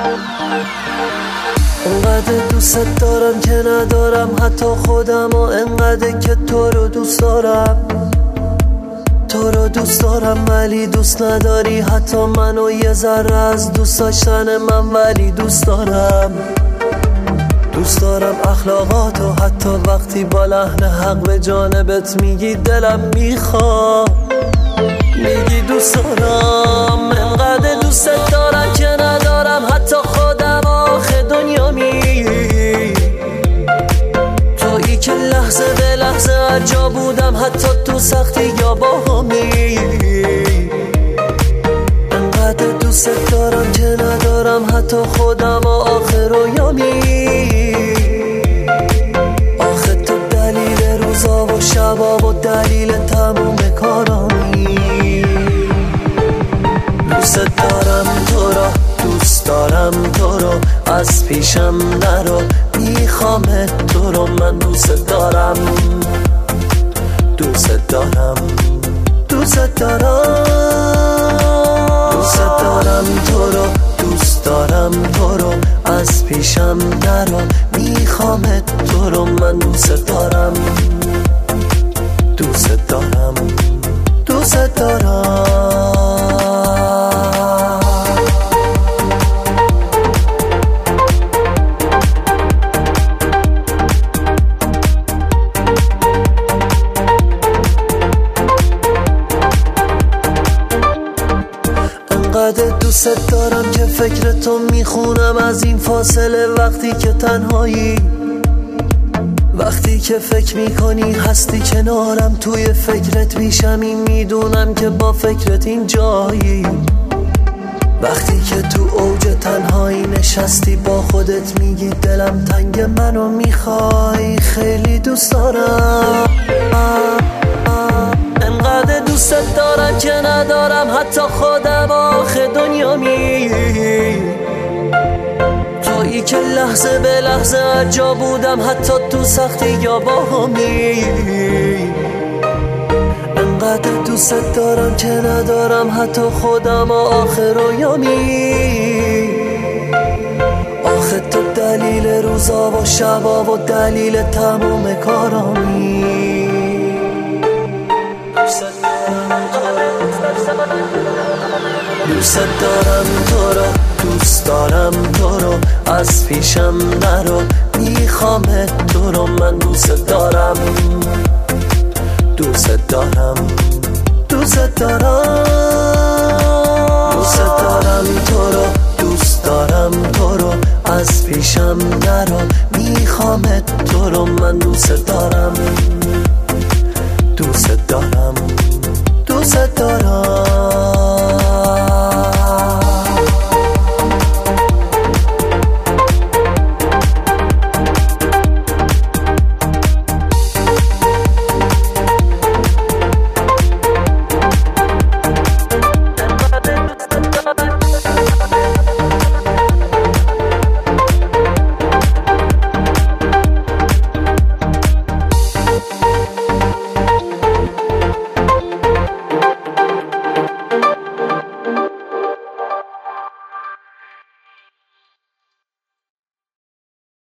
انقدر دوست دارم که ندارم حتی خودم و انقدر که تو رو دوست دارم، تو رو دوست دارم ولی دوست نداری حتی منو یه ذره از دوست داشتن من، ولی دوست دارم، دوست دارم اخلاقاتو حتی وقتی با لحن حق به جانبت میگی دلم میخواد، میگی دوست دارم. انقدر دوست دارم که ندارم حتی خودم آخه دنیا تویی که لحظه به لحظه هر جا بودم حتی تو سختی یا باهمی. انقدر دوست دارم که ندارم حتی خودم آخه رویامی، آخه تو دلیل روزا و شبا و دلیل تموم کارانی. دوست دارم تو را، دوست دارم تو رو، از پیشم نرو، میخوام تو رو، من دوست دارم، دوست دارم، دوست دارم، دوست دارم تو رو، دوست دارم تو رو، از پیشم نرو، میخوام تو رو، من دوست دارم، دوست دارم، دوست دارم. انقدر دوست دارم که فکر تو میخونم از این فاصله، وقتی که تنهایی، وقتی که فکر میکنی هستی کنارم، توی فکرت میشم، این میدونم که با فکرت این جایی، وقتی که تو اوج تنهایی نشستی با خودت میگی دلم تنگ منو میخوای، خیلی دوست دارم. انقدر دوست دارم که ندارم حتی خودم آخه دنیا تویی که لحظه به لحظه هر جا بودم حتی تو سختی یا باهمی. انقدر دوست دارم که ندارم حتی خودم آخه رویامی، آخه تو دلیل روزا و شبا و دلیل تموم کارانی. دوست دارم تو رو، دوست دارم تو رو، از پیشم نرو، میخوام تو رو، من دوست دارم، دوست دارم، دوست دارم، دوست دارم تو رو، دوست دارم تو رو، از پیشم نرو، میخوام تو رو، من دوست دارم.